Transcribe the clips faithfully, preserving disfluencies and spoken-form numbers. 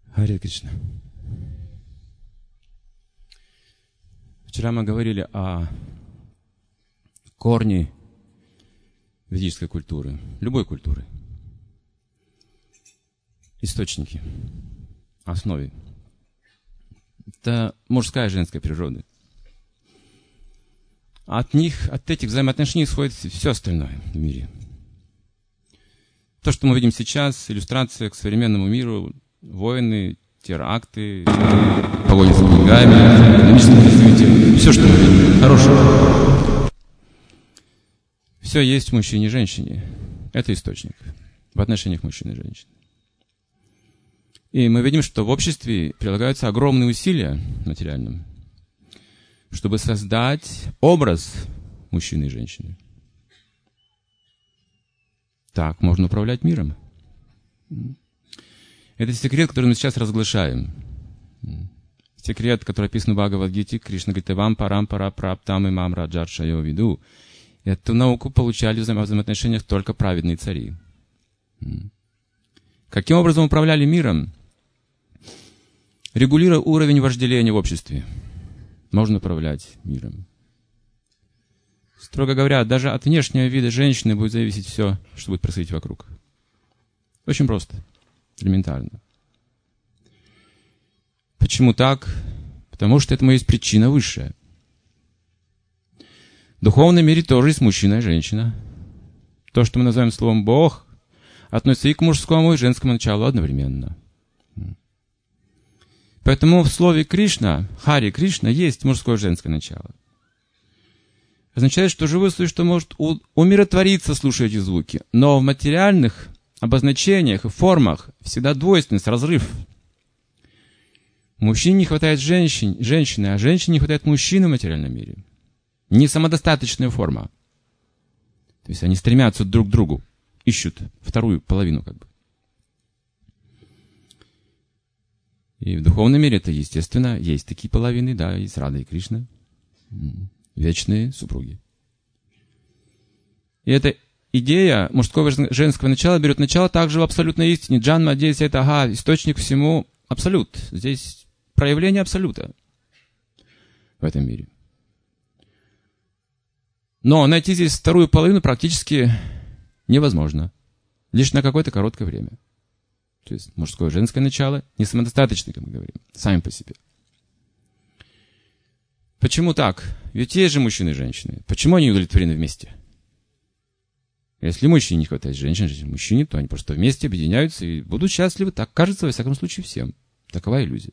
Харе Кришна. Вчера мы говорили о корне ведической культуры, любой культуры, источники, основе. Это мужская и женская природа. От них, от этих взаимоотношений исходит все остальное в мире. То, что мы видим сейчас, иллюстрация к современному миру, войны, теракты, погоня за деньгами, экономическое развитие, все, что мы видим, хорошее. Все есть в мужчине и женщине. Это источник в отношениях мужчины и женщины. И мы видим, что в обществе прилагаются огромные усилия материальным, чтобы создать образ мужчины и женщины. Так можно управлять миром. Это секрет, который мы сейчас разглашаем. Секрет, который описан в Бхагавад-гите. Кришна говорит: «Вам парам пара праптам и мам раджарша я уведу». Эту науку получали в взаимоотношениях только праведные цари. Каким образом управляли миром? Регулируя уровень вожделения в обществе, можно управлять миром. Строго говоря, даже от внешнего вида женщины будет зависеть все, что будет происходить вокруг. Очень просто, элементарно. Почему так? Потому что этому есть причина высшая. В духовном мире тоже есть мужчина и женщина. То, что мы называем словом «Бог», относится и к мужскому, и к женскому началу одновременно. Поэтому в слове «Кришна», «Хари Кришна» есть мужское и женское начало. Означает, что живое существо может умиротвориться, слушая эти звуки, но в материальных обозначениях и формах всегда двойственность, разрыв. Мужчине не хватает женщин, женщины, а женщине не хватает мужчины в материальном мире. Не самодостаточная форма. То есть они стремятся друг к другу, ищут вторую половину как бы. И в духовном мире это, естественно, есть такие половины, да, есть Рада и Кришна. Вечные супруги. И эта идея мужского и женского начала берет начало также в абсолютной истине. Джанма Адьяйса — это ага, источник всему абсолют. Здесь проявление абсолюта в этом мире. Но найти здесь вторую половину практически невозможно. Лишь на какое-то короткое время. То есть мужское и женское начало не самодостаточны, как мы говорим, сами по себе. Почему так? Ведь есть же мужчины и женщины. Почему они удовлетворены вместе? Если мужчине не хватает женщин, женщин мужчине, то они просто вместе объединяются и будут счастливы. Так кажется, во всяком случае, всем. Такова иллюзия.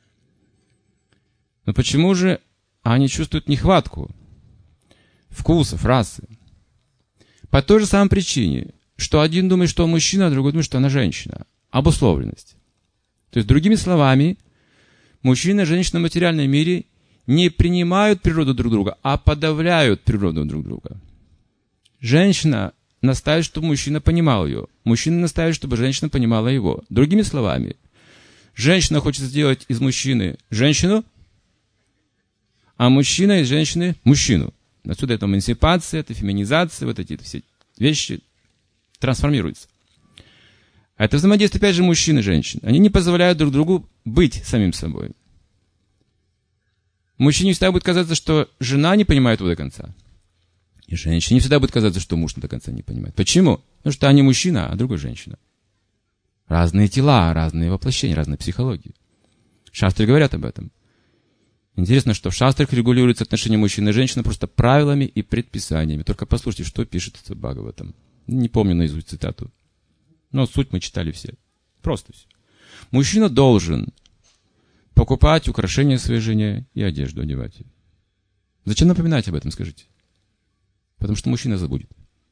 Но почему же они чувствуют нехватку вкусов, расы? По той же самой причине, что один думает, что он мужчина, а другой думает, что она женщина. Обусловленность. То есть, другими словами, мужчина и женщина в материальном мире не принимают природу друг друга, а подавляют природу друг друга. Женщина настаивает, чтобы мужчина понимал ее. Мужчина настаивает, чтобы женщина понимала его. Другими словами, женщина хочет сделать из мужчины женщину, а мужчина из женщины мужчину. Отсюда это эмансипация, это феминизация, вот эти все вещи трансформируются. А это взаимодействие, опять же, мужчин и женщин. Они не позволяют друг другу быть самим собой. Мужчине всегда будет казаться, что жена не понимает его до конца. И женщине всегда будет казаться, что муж до конца не понимает. Почему? Потому что они мужчина, а другой женщина. Разные тела, разные воплощения, разные психологии. Шастры говорят об этом. Интересно, что в шастрах регулируются отношения мужчины и женщины просто правилами и предписаниями. Только послушайте, что пишет в Бхагаватам. Не помню наизусть цитату. Но суть мы читали все. Просто все. Мужчина должен покупать украшения своей жене и одежду одевать ее. Зачем напоминать об этом, скажите? Потому что мужчина забудет.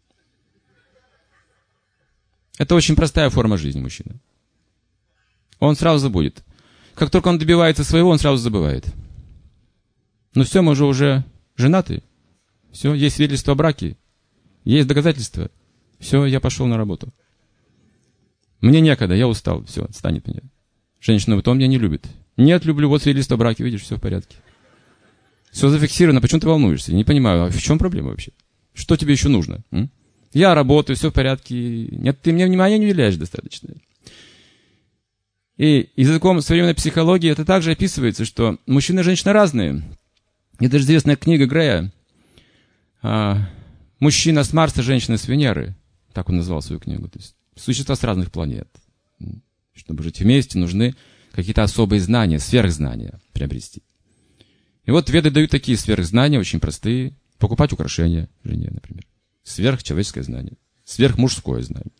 Это очень простая форма жизни мужчины. Он сразу забудет. Как только он добивается своего, он сразу забывает. Ну все, мы же уже женаты. Все, есть свидетельство о браке. Есть доказательства. Все, я пошел на работу. Мне некогда, я устал. Все, отстанет меня. Женщина в том меня не любит. Нет, люблю, вот свидетельство о браке, видишь, все в порядке. Все зафиксировано, почему ты волнуешься? Я не понимаю, а в чем проблема вообще? Что тебе еще нужно? М? Я работаю, все в порядке. Нет, ты мне внимания не уделяешь достаточно. И языком современной психологии это также описывается, что мужчина и женщина разные. Это же известная книга Грея «Мужчина с Марса, женщина с Венеры». Так он назвал свою книгу. То есть существа с разных планет. Чтобы жить вместе, нужны какие-то особые знания, сверхзнания приобрести. И вот веды дают такие сверхзнания, очень простые. Покупать украшения жене, например. Сверхчеловеческое знание. Сверхмужское знание.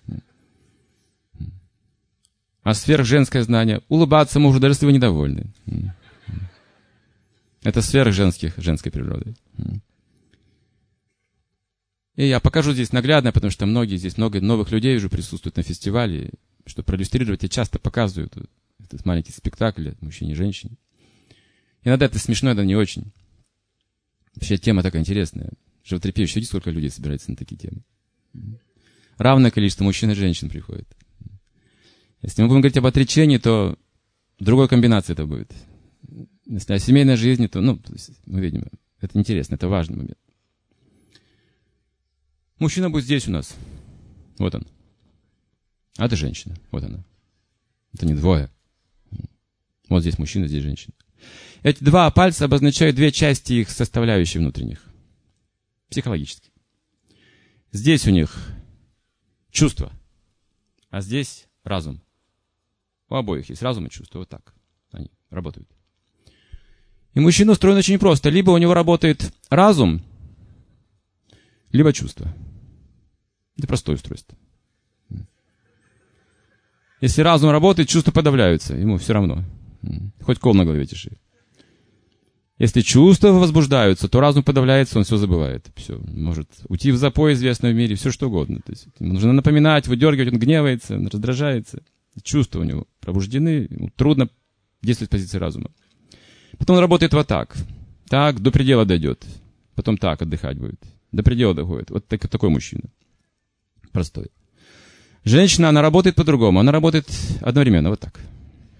А сверхженское знание — улыбаться мужу, даже если вы недовольны. Это сверхженских, женской природы. И я покажу здесь наглядно, потому что многие здесь, много новых людей уже присутствуют на фестивале. Чтобы проиллюстрировать, я часто показываю этот маленький спектакль мужчине и женщине. Иногда это смешно, иногда не очень. Вообще тема такая интересная. Животрепещущая. Видите, сколько людей собирается на такие темы. Равное количество мужчин и женщин приходит. Если мы будем говорить об отречении, то другой комбинации это будет. Если о семейной жизни, то, ну, то есть мы видим, это интересно, это важный момент. Мужчина будет здесь у нас. Вот он. А это женщина. Вот она. Это не двое. Вот здесь мужчина, здесь женщина. Эти два пальца обозначают две части их составляющих внутренних. Психологически. Здесь у них чувство, а здесь разум. У обоих есть разум и чувство. Вот так они работают. И мужчина устроен очень просто. Либо у него работает разум, либо чувство. Это простое устройство. Если разум работает, чувства подавляются. Ему все равно. Хоть кол на голове тиши. Если чувства возбуждаются, то разум подавляется, он все забывает. Все. Может уйти в запой, известное в мире, все что угодно. То есть, ему нужно напоминать, выдергивать, он гневается, он раздражается. Чувства у него пробуждены, ему трудно действовать с позиции разума. Потом он работает вот так. Так, до предела дойдет. Потом так, отдыхать будет. До предела доходит. Вот так, такой мужчина. Простой. Женщина, она работает по-другому. Она работает одновременно, вот так.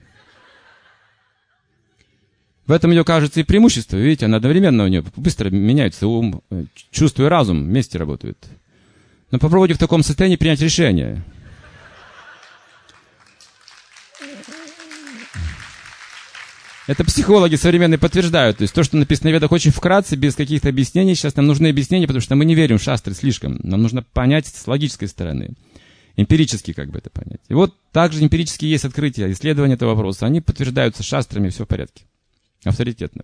В этом ее, кажется, и преимущество. Видите, она одновременно у нее быстро меняется ум, чувство и разум вместе работают. Но попробуйте в таком состоянии принять решение. Это психологи современные подтверждают. То есть то, что написано в Ведах, очень вкратце, без каких-то объяснений. Сейчас нам нужны объяснения, потому что мы не верим в шастры слишком. Нам нужно понять с логической стороны. Эмпирически как бы это понять. И вот также эмпирически есть открытия, исследования этого вопроса. Они подтверждаются шастрами, все в порядке. Авторитетно.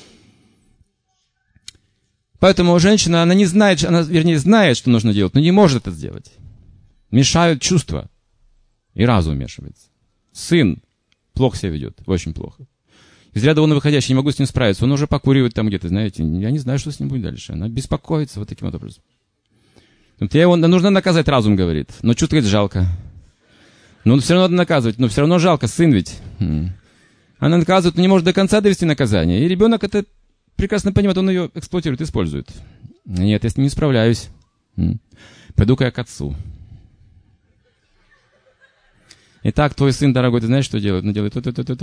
Поэтому женщина, она не знает, она, вернее, знает, что нужно делать, но не может это сделать. Мешают чувства. И разум вмешивается. Сын плохо себя ведет, очень плохо. Из ряда вон выходящий, не могу с ним справиться. Он уже покуривает там где-то, знаете. Я не знаю, что с ним будет дальше. Она беспокоится вот таким вот образом. Я его, нужно наказать, разум говорит. Но чувствует жалко. Но все равно надо наказывать. Но все равно жалко, сын ведь. Она наказывает, но не может до конца довести наказание. И ребенок это прекрасно понимает, он ее эксплуатирует, использует. Нет, я с ним не справляюсь. Пойду-ка я к отцу. Итак, твой сын, дорогой, ты знаешь, что делает? Он делает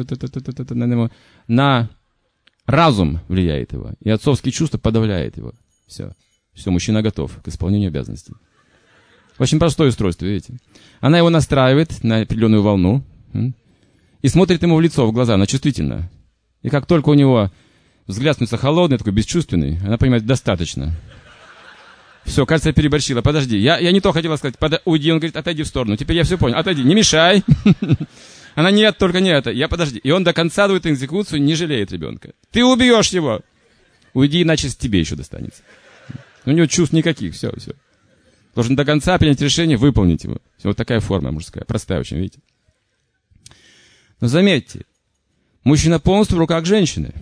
на разум влияет его. И отцовские чувства подавляет его. Все. Все, мужчина готов к исполнению обязанностей. Очень простое устройство, видите. Она его настраивает на определенную волну и смотрит ему в лицо, в глаза, она чувствительна. И как только у него взгляд становится холодный, такой бесчувственный, она понимает, достаточно. Все, кажется, я переборщила. Подожди, я, я не то хотела сказать. Под... Уйди, он говорит, отойди в сторону. Теперь я все понял. Отойди, не мешай. Она, нет, только не это. Я подожди. И он до конца дует экзекуцию, не жалеет ребенка. Ты убьешь его. Уйди, иначе тебе еще достанется. У него чувств никаких, все, все. Должен до конца принять решение, выполнить его. Все, вот такая форма мужская, простая очень, видите. Но заметьте, мужчина полностью в руках женщины.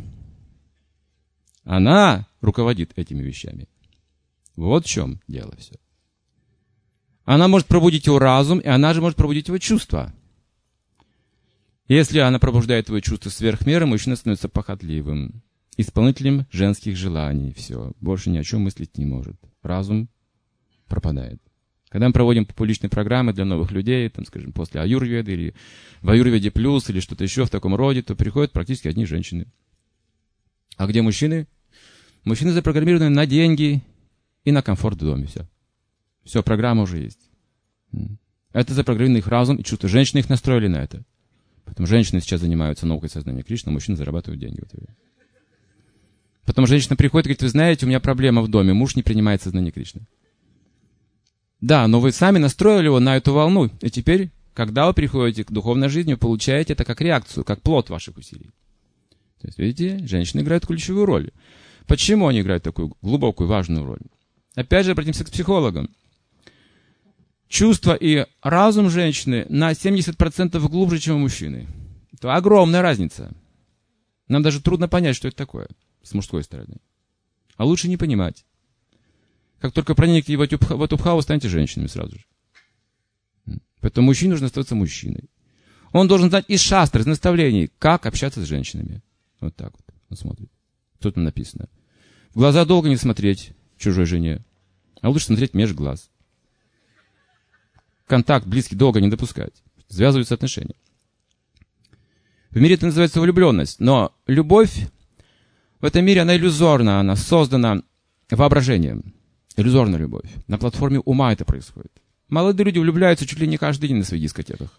Она руководит этими вещами. Вот в чем дело все. Она может пробудить его разум, и она же может пробудить его чувства. Если она пробуждает его чувства сверх меры, мужчина становится похотливым, исполнителем женских желаний. Все, больше ни о чем мыслить не может. Разум пропадает. Когда мы проводим публичные программы для новых людей, там, скажем, после аюрведы или в аюрведе плюс или что-то еще в таком роде, то приходят практически одни женщины. А где мужчины? Мужчины запрограммированы на деньги и на комфорт в доме. Все. Все, программа уже есть. Это запрограммирован их разум и чувства. Женщины их настроили на это. Поэтому женщины сейчас занимаются наукой сознания Кришны, а мужчины зарабатывают деньги в это время. Потом женщина приходит и говорит, вы знаете, у меня проблема в доме, муж не принимает сознание Кришны. Да, но вы сами настроили его на эту волну, и теперь, когда вы приходите к духовной жизни, вы получаете это как реакцию, как плод ваших усилий. То есть, видите, женщины играют ключевую роль. Почему они играют такую глубокую, важную роль? Опять же, обратимся к психологам. Чувства и разум женщины на семьдесят процентов глубже, чем у мужчины. Это огромная разница. Нам даже трудно понять, что это такое с мужской стороны. А лучше не понимать. Как только проникнете в эту, в эту пхаву, станете женщинами сразу же. Поэтому мужчине нужно остаться мужчиной. Он должен знать из шастр, из наставлений, как общаться с женщинами. Вот так вот. Он смотрит. Тут написано. В глаза долго не смотреть чужой жене, а лучше смотреть меж глаз. Контакт близкий долго не допускать. Связываются отношения. В мире это называется влюбленность. Но любовь в этом мире, она иллюзорна. Она создана воображением. Иллюзорная любовь. На платформе ума это происходит. Молодые люди влюбляются чуть ли не каждый день на своих дискотеках.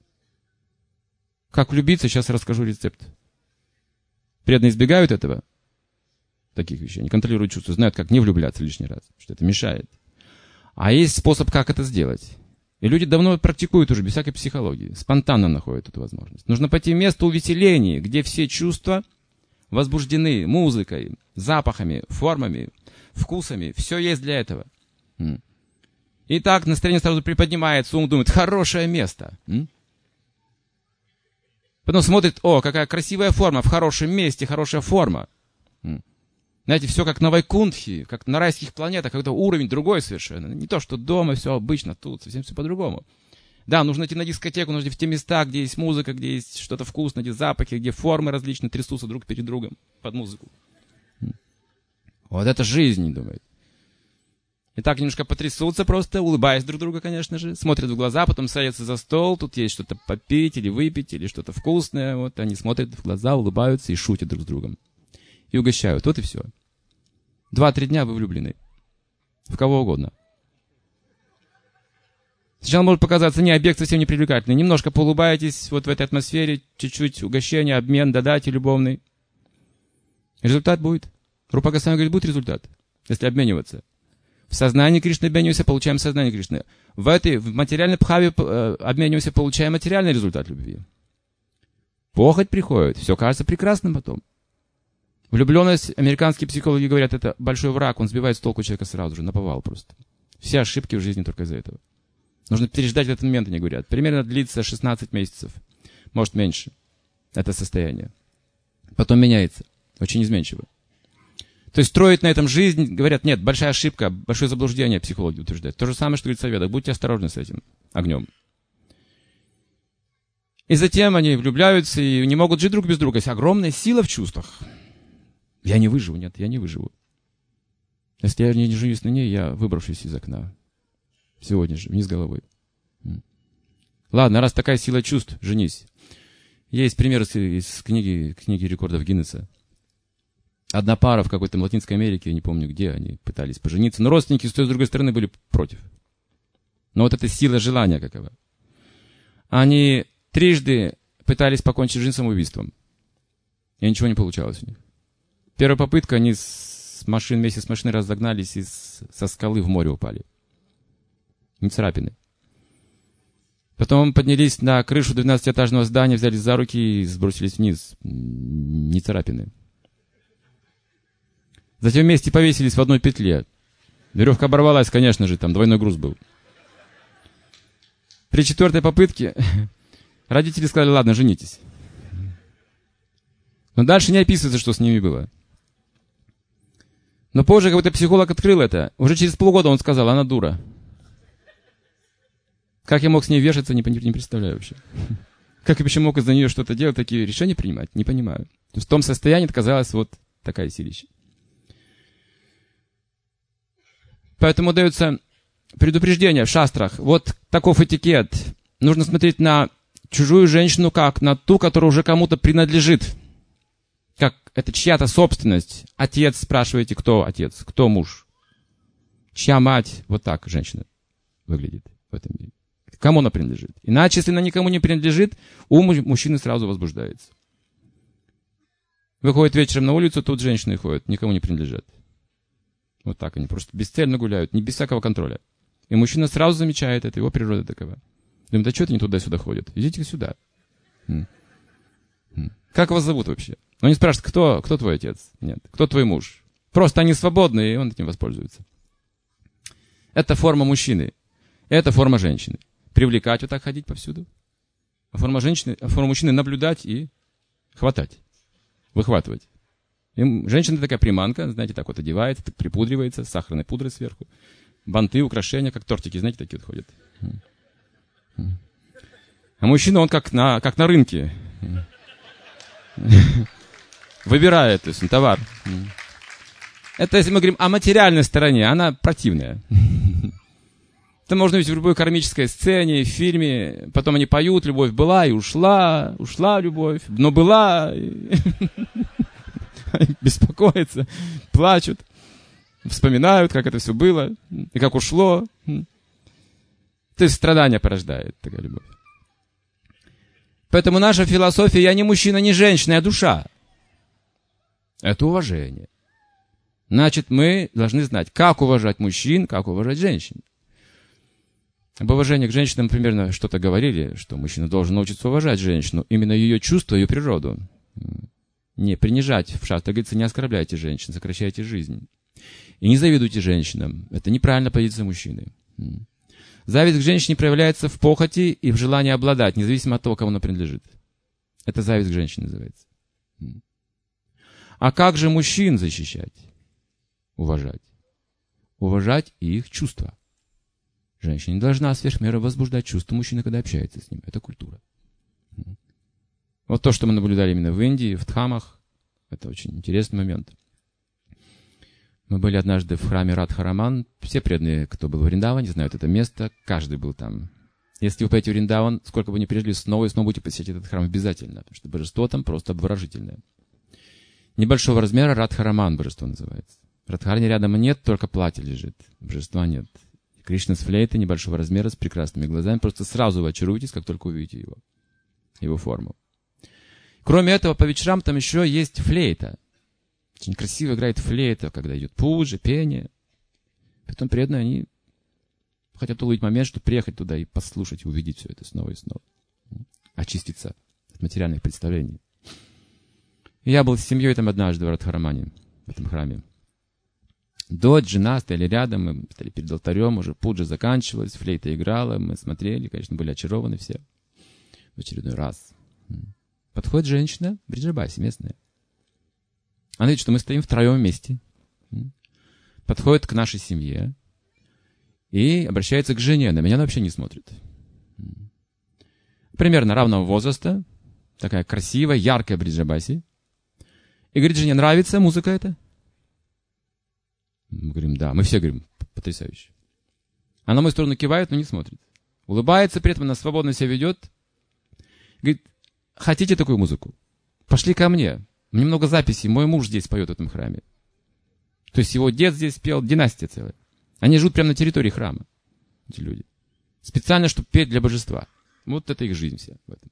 Как влюбиться, сейчас расскажу рецепт. Преданные избегают этого. Таких вещей. Они контролируют чувства, знают, как не влюбляться лишний раз. Что это мешает. А есть способ, как это сделать. И люди давно практикуют уже, без всякой психологии. Спонтанно находят эту возможность. Нужно пойти в место увеселений, где все чувства возбуждены музыкой, запахами, формами, вкусами. Все есть для этого. И так настроение сразу приподнимается, ум думает, хорошее место. Потом смотрит, о, какая красивая форма, в хорошем месте, хорошая форма. Знаете, все как на Вайкунтхе, как на райских планетах, какой-то уровень другой совершенно. Не то, что дома все обычно, тут совсем все по-другому. Да, нужно идти на дискотеку, нужно идти в те места, где есть музыка, где есть что-то вкусное, где запахи, где формы различные трясутся друг перед другом под музыку. Вот это жизнь, думает. И так немножко потрясутся просто, улыбаясь друг другу, конечно же, смотрят в глаза, потом садятся за стол, тут есть что-то попить или выпить, или что-то вкусное. Вот они смотрят в глаза, улыбаются и шутят друг с другом. И угощают. Вот и все. Два-три дня вы влюблены. В кого угодно. Сначала может показаться, не, объект совсем не привлекательный. Немножко поулыбаетесь вот в этой атмосфере, чуть-чуть угощение, обмен, дадайте любовный. Результат будет. Рупа Госвами говорит, будет результат, если обмениваться. В сознании Кришны обмениваемся, получаем сознание Кришны. В этой, в материальной пхаве э, обмениваемся, получаем материальный результат любви. Похоть приходит, все кажется прекрасным потом. Влюбленность, американские психологи говорят, это большой враг, он сбивает с толку человека сразу же, наповал просто. Все ошибки в жизни только из-за этого. Нужно переждать этот момент, они говорят. Примерно длится шестнадцать месяцев, может меньше, это состояние. Потом меняется, очень изменчиво. То есть строить на этом жизнь, говорят, нет, большая ошибка, большое заблуждение, психологи утверждают. То же самое, что говорит Совет, будьте осторожны с этим огнем. И затем они влюбляются и не могут жить друг без друга. Есть огромная сила в чувствах. Я не выживу, нет, я не выживу. Если я не женюсь на ней, я выброшусь из окна. Сегодня же, вниз головой. Ладно, раз такая сила чувств, женись. Есть пример из, из книги, книги рекордов Гиннесса. Одна пара в какой-то Латинской Америке, я не помню где, они пытались пожениться, но родственники с той и с другой стороны были против. Но вот эта сила желания какова. Они трижды пытались покончить жизнь самоубийством. И ничего не получалось у них. Первая попытка, они с машин, вместе с машиной разогнались и с, со скалы в море упали. Не царапины. Потом поднялись на крышу двенадцатиэтажного здания, взялись за руки и сбросились вниз. Не царапины. Затем вместе повесились в одной петле. Веревка оборвалась, конечно же, там двойной груз был. При четвертой попытке родители сказали, ладно, женитесь. Но дальше не описывается, что с ними было. Но позже какой-то психолог открыл это. Уже через полгода он сказал, она дура. Как я мог с ней вешаться, не, не представляю вообще. Как я вообще мог из-за нее что-то делать, такие решения принимать, не понимаю. То есть в том состоянии оказалась вот такая силища. Поэтому дается предупреждение в шастрах. Вот таков этикет. Нужно смотреть на чужую женщину как на ту, которая уже кому-то принадлежит. Как это чья-то собственность. Отец, спрашиваете, кто отец, кто муж. Чья мать. Вот так женщина выглядит в этом мире. Кому она принадлежит? Иначе, если она никому не принадлежит, ум мужчины сразу возбуждается. Выходит вечером на улицу, тут женщины ходят, никому не принадлежат. Вот так они просто бесцельно гуляют, не без всякого контроля. И мужчина сразу замечает это, его природа такова. Думает, да что это не туда-сюда ходят? Идите сюда. Как вас зовут вообще? Он не спрашивает, кто, кто твой отец? Нет. Кто твой муж? Просто они свободны, и он этим воспользуется. Это форма мужчины. Это форма женщины. Привлекать, вот так ходить повсюду. А форма женщины, а форма мужчины наблюдать и хватать. Выхватывать. И женщина такая приманка, знаете, так вот одевается, так припудривается, с сахарной пудрой сверху. Банты, украшения, как тортики, знаете, такие вот ходят. А мужчина, он как на, как на рынке. Выбирает, то есть, товар. Это если мы говорим о материальной стороне, она противная. Это можно видеть в любой кармической сцене, в фильме. Потом они поют, любовь была и ушла, ушла любовь, но была. И... беспокоятся, плачут, вспоминают, как это все было, и как ушло. То есть страдания порождает такая любовь. Поэтому наша философия, я не мужчина, не женщина, я душа. Это уважение. Значит, мы должны знать, как уважать мужчин, как уважать женщин. Об уважении к женщинам примерно что-то говорили, что мужчина должен научиться уважать женщину, именно ее чувства, ее природу. Не принижать в шаг, так говорится, не оскорбляйте женщин, сокращайте жизнь. И не завидуйте женщинам. Это неправильная позиция мужчины. Зависть к женщине проявляется в похоти и в желании обладать, независимо от того, кому она принадлежит. Это зависть к женщине называется. А как же мужчин защищать? Уважать. Уважать их чувства. Женщина не должна сверх меры возбуждать чувства мужчины, когда общается с ним. Это культура. Вот то, что мы наблюдали именно в Индии, в Дхамах, это очень интересный момент. Мы были однажды в храме Радхараман. Все преданные, кто был в Вриндаване, знают это место. Каждый был там. Если вы поедете в Вриндаван, сколько бы ни пережили, снова и снова будете посещать этот храм обязательно. Потому что божество там просто обворожительное. Небольшого размера Радхараман божество называется. В Радхарне рядом нет, только платье лежит. Божества нет. Кришна с флейтой небольшого размера, с прекрасными глазами. Просто сразу вы очаруетесь, как только увидите его. Его форму. Кроме этого, по вечерам там еще есть флейта. Очень красиво играет флейта, когда идет пуджа, пение. Потом преданные, они хотят уловить момент, чтобы приехать туда и послушать, и увидеть все это снова и снова. Очиститься от материальных представлений. И я был с семьей там однажды в Радхарамане, в этом храме. Дочь, жена стояли рядом, мы стояли перед алтарем, уже пуджа заканчивалась, флейта играла, мы смотрели, конечно, были очарованы все в очередной раз. Подходит женщина, Бриджабаси, местная. Она видит, что мы стоим втроем вместе. Подходит к нашей семье и обращается к жене. На меня она вообще не смотрит. Примерно равного возраста. Такая красивая, яркая Бриджабаси. И говорит, жене, нравится музыка эта? Мы говорим, да. Мы все говорим, потрясающе. Она на мою сторону кивает, но не смотрит. Улыбается, при этом она свободно себя ведет. Говорит, хотите такую музыку? Пошли ко мне. Мне много записей. Мой муж здесь поет в этом храме. То есть его дед здесь пел, династия целая. Они живут прямо на территории храма, эти люди. Специально, чтобы петь для божества. Вот это их жизнь вся в этом.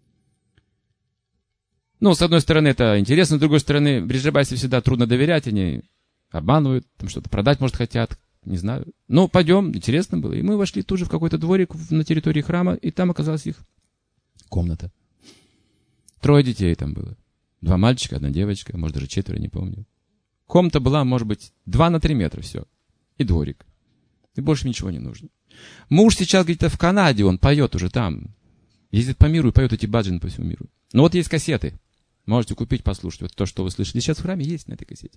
Ну, с одной стороны, это интересно, с другой стороны, Бриджабаси всегда трудно доверять, они обманывают, там что-то продать, может, хотят, не знаю. Ну, пойдем, интересно было. И мы вошли тут же в какой-то дворик на территории храма, и там оказалась их комната. Трое детей там было. Два мальчика, одна девочка, может, даже четверо, не помню. Комната была, может быть, два на три метра, все. И дворик. И больше ничего не нужно. Муж сейчас где-то в Канаде, он поет уже там. Ездит по миру и поет эти баджаны по всему миру. Но вот есть кассеты. Можете купить, послушать. Вот то, что вы слышали сейчас в храме, есть на этой кассете.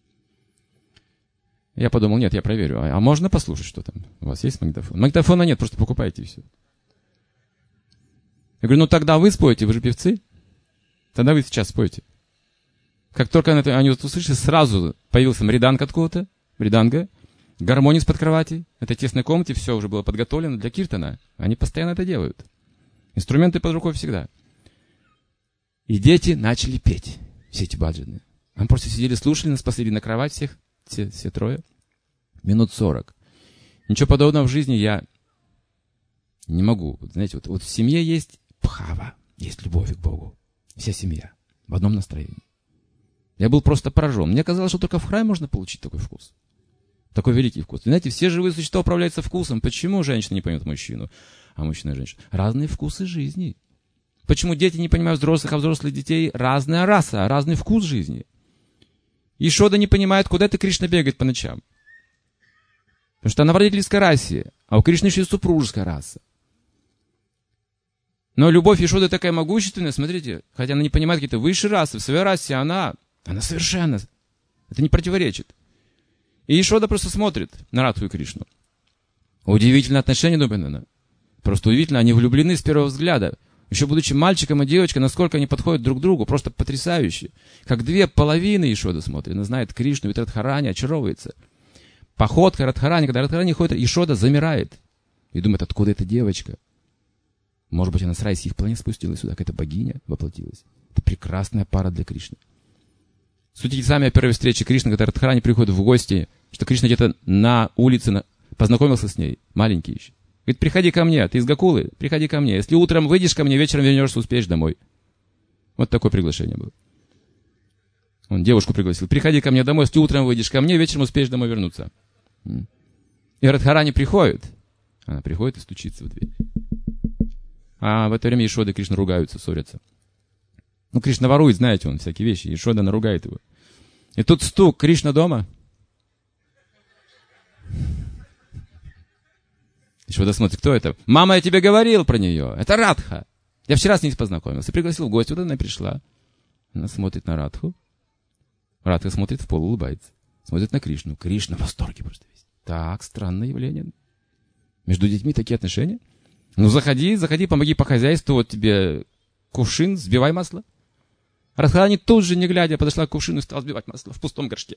Я подумал, нет, я проверю. А, а можно послушать, что там? У вас есть магнитофон? Магнитофона нет, просто покупайте и все. Я говорю, ну тогда вы споете, вы же певцы. Тогда вы сейчас споете. Как только они вот услышали, сразу появился мриданг откуда-то, мриданга, гармония из-под кровати. В этой тесной комнате все уже было подготовлено для киртана. Они постоянно это делают. Инструменты под рукой всегда. И дети начали петь. Все эти баджаны. Они просто сидели, слушали, нас посадили на кровать всех, все, все трое. Минут сорок. Ничего подобного в жизни я Не могу. Вот, знаете, вот, вот в семье есть бхава, есть любовь к Богу. Вся семья в одном настроении. Я был просто поражен. Мне казалось, что только в храме можно получить такой вкус. Такой великий вкус. Знаете, все живые существа управляются вкусом. Почему женщина не поймет мужчину, а мужчина и женщина? Разные вкусы жизни. Почему дети не понимают взрослых, а взрослых детей разная раса, разный вкус жизни? Ишода не понимает, куда это Кришна бегает по ночам. Потому что она в родительской расе, а у Кришны еще и супружеская раса. Но любовь Ишоды такая могущественная, смотрите, хотя она не понимает какие-то высшие расы, в своей расе она, она совершенно, это не противоречит. И Ишода просто смотрит на Радху и Кришну. Удивительное отношение, думает она. Просто удивительно, они влюблены с первого взгляда. Еще будучи мальчиком и девочкой, насколько они подходят друг к другу, просто потрясающе. Как две половины Ишода смотрит. Она знает Кришну, ведь Радхарани очаровывается. Походка Радхарани, когда Радхарани ходит, Ишода замирает. И думает, откуда эта девочка? Может быть, она с райских планет спустилась сюда, какая-то богиня воплотилась. Это прекрасная пара для Кришны. Судите сами о первой встрече Кришны, когда Радхарани приходит в гости, что Кришна где-то на улице на... познакомился с ней, маленький еще. Говорит, приходи ко мне, ты из Гокулы, приходи ко мне. Если утром выйдешь ко мне, вечером вернешься, успеешь домой. Вот такое приглашение было. Он девушку пригласил, приходи ко мне домой, если утром выйдешь ко мне, вечером успеешь домой вернуться. И Радхарани приходит. Она приходит и стучится в дверь. А в это время Ишода и Кришна ругаются, ссорятся. Ну, Кришна ворует, знаете, он всякие вещи. Ишода наругает его. И тут стук, Кришна дома. Ишода смотрит, кто это? Мама, я тебе говорил про нее. Это Радха. Я вчера с ней познакомился. Пригласил в гости, вот она пришла. Она смотрит на Радху. Радха смотрит в пол, улыбается. Смотрит на Кришну. Кришна в восторге просто весь. Так, странное явление. Между детьми такие отношения. Ну, заходи, заходи, помоги по хозяйству. Вот тебе кувшин, сбивай масло. Радхарани тут же, не глядя, подошла к кувшину и стала сбивать масло в пустом горшке.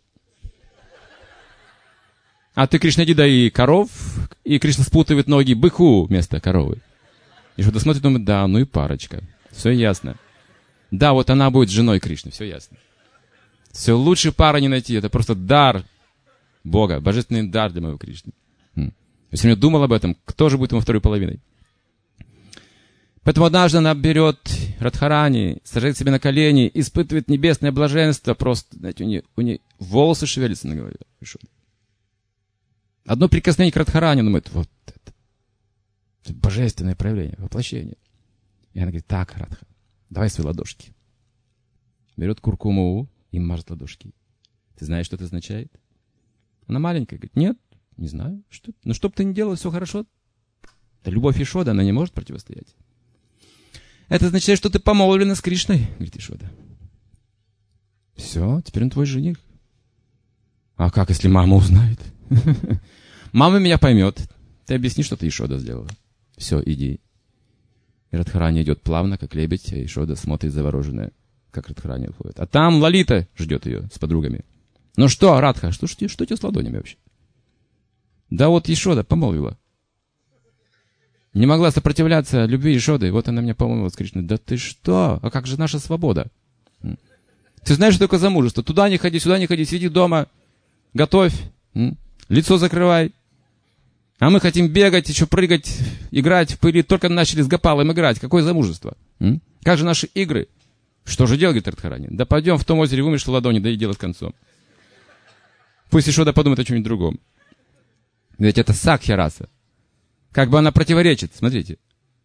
А ты, Кришна, иди дай коров, и Кришна спутывает ноги быку вместо коровы. И что-то смотрит, думает, да, ну и парочка. Все ясно. Да, вот она будет женой Кришны, все ясно. Все, лучше пара не найти, это просто дар Бога, божественный дар для моего Кришны. Я сегодня думал об этом, кто же будет ему второй половиной. Поэтому однажды она берет Радхарани, сажает себе на колени, испытывает небесное блаженство, просто, знаете, у нее, у нее волосы шевелятся на голове. Одно прикосновение к Радхарани, он думает, вот это, это божественное проявление, воплощение. И она говорит, так, Радха, давай свои ладошки. Берет куркуму и мажет ладошки. Ты знаешь, что это означает? Она маленькая, говорит, нет, не знаю. Что? Ну, что бы ты ни делал, все хорошо. Это любовь Ишода, она не может противостоять. Это означает, что ты помолвлена с Кришной, говорит Ишода. Все, теперь он твой жених. А как, если мама узнает? Мама меня поймет. Ты объясни, что ты Ишода сделала. Все, иди. И Радхарани идет плавно, как лебедь, а Ишода смотрит завороженная, как Радхарани уходит. А там Лалита ждет ее с подругами. Ну что, Радха, что, что, что тебе с ладонями вообще? Да вот Ишода помолвила. Не могла сопротивляться любви Ишоды. Вот она меня помолвила с Кришной. Да ты что? А как же наша свобода? Ты знаешь, что такое замужество? Туда не ходи, сюда не ходи, сиди дома, готовь, лицо закрывай. А мы хотим бегать, еще прыгать, играть в пыли. Только начали с Гопалом играть. Какое замужество? Как же наши игры? Что же делать, говорит Радхарани? Да пойдем в том озере, вымышь ладони, да и дело с концом. Пусть Ишода подумает о чем-нибудь другом. Ведь это сакхи-раса. Как бы она противоречит, смотрите.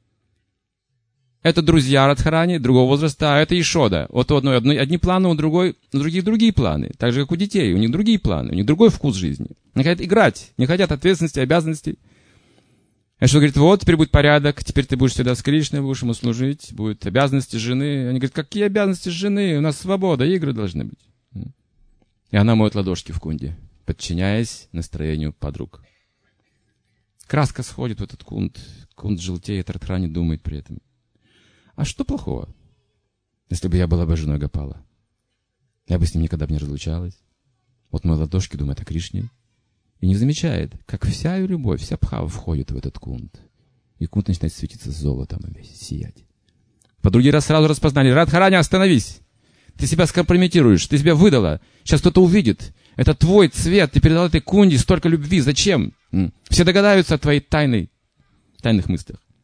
Это друзья Радхарани другого возраста, а это Ишода. Вот у одной, одной одни планы, у другой, у других другие планы. Так же, как у детей. У них другие планы, у них другой вкус жизни. Они хотят играть, не хотят ответственности, обязанностей. А что говорит, вот, теперь будет порядок, теперь ты будешь всегда с Кришной, будешь ему служить, будут обязанности жены. Они говорят, какие обязанности жены? У нас свобода, игры должны быть. И она моет ладошки в кунде, подчиняясь настроению подруг. Краска сходит в этот кунд, кунд желтеет, Радхарани думает при этом. А что плохого, если бы я была бы женой Гопала? Я бы с ним никогда бы не разлучалась. Вот мои ладошки думают о Кришне. И не замечает, как вся ее любовь, вся пхава входит в этот кунд. И кунд начинает светиться золотом и весь сиять. Подруги раз сразу распознали. Радхарани, остановись! Ты себя скомпрометируешь, ты себя выдала. Сейчас кто-то увидит. Это твой цвет, ты передал этой кунде столько любви. Зачем? Все догадаются о твоей тайной, тайных мыслях.